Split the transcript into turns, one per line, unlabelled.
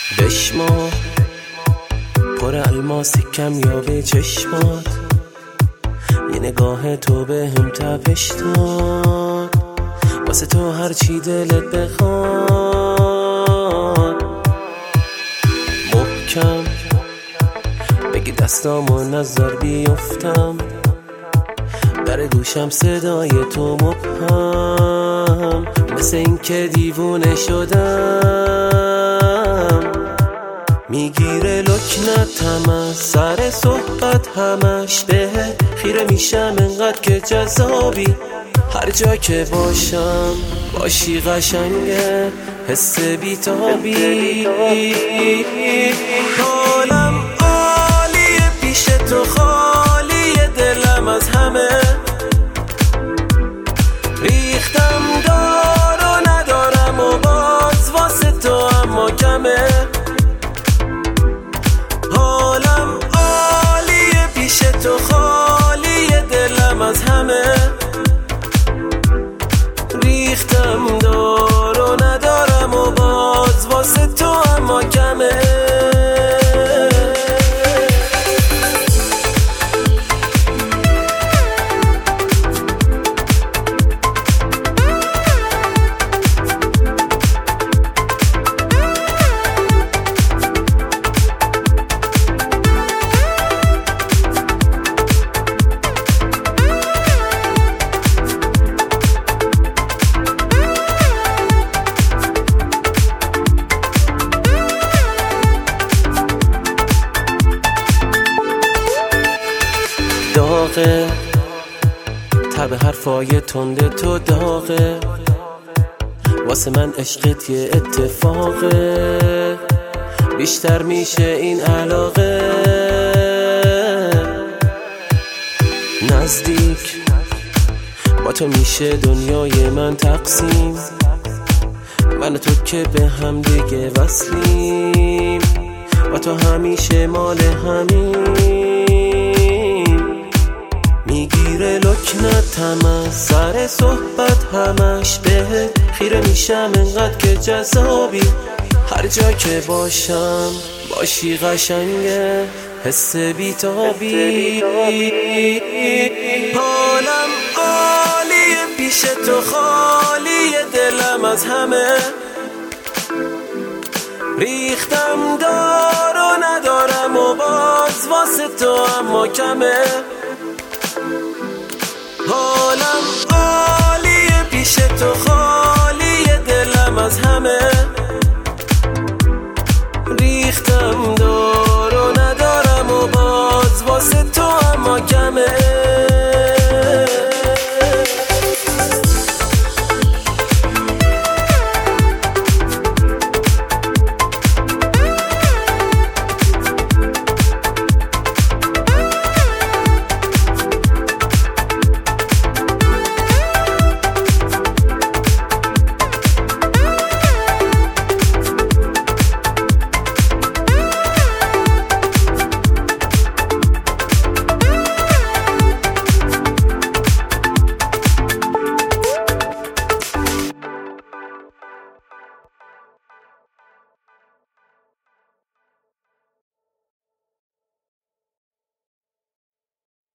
بشما پر الماسی کمیاب چشمات، یه نگاه تو به هم تپش داد، واسه تو هر چی دلت بخواد. محکم بگی دستامو نذار بیفتم، در گوشم صدای تو مبهم، مثل این که دیوونه شدم. میگیره لکنتم از سر صحبت همش، به خیره میشم انقدر که جذابی. هر جا که باشم باشی قشنگه، حس بیتابی. حالم عالیه پیش تو، خالیه دلم از همه. ریختم دار و ندارم و باز واسه تو اما کمه. حالم عالیه پیش تو، خالیه دلم از همه. ریختم دار و ندارم و باز واسه تو اما کمه. داغه تب حرفای تنده تو، داغه واسه من عشقت یه اتفاقه. بیشتر میشه این علاقه. نزدیک با تو میشه دنیای من تقسیم، من و تو که به هم دیگه وصلیم، با تو همیشه مال همین. میگیره لکنتم از سر صحبت همش، به خیره میشم انقدر که جذابی. هر جا که باشم باشی قشنگه، حس بیتابی. حالم عالیه پیش تو، خالیه دلم از همه. ریختم دار و ندارم و باز واسه تو اما کمه. حالم عالیه پیش تو.